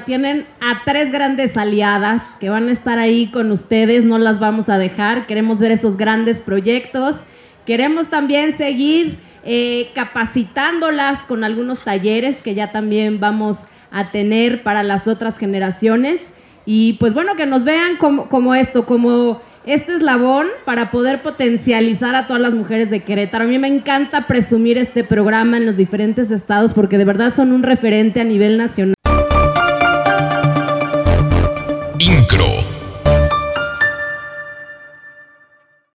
tienen a 3 grandes aliadas que van a estar ahí con ustedes, no las vamos a dejar, queremos ver esos grandes proyectos, queremos también seguir capacitándolas con algunos talleres que ya también vamos a tener para las otras generaciones y pues bueno, que nos vean como este eslabón para poder potencializar a todas las mujeres de Querétaro. A mí me encanta presumir este programa en los diferentes estados porque de verdad son un referente a nivel nacional.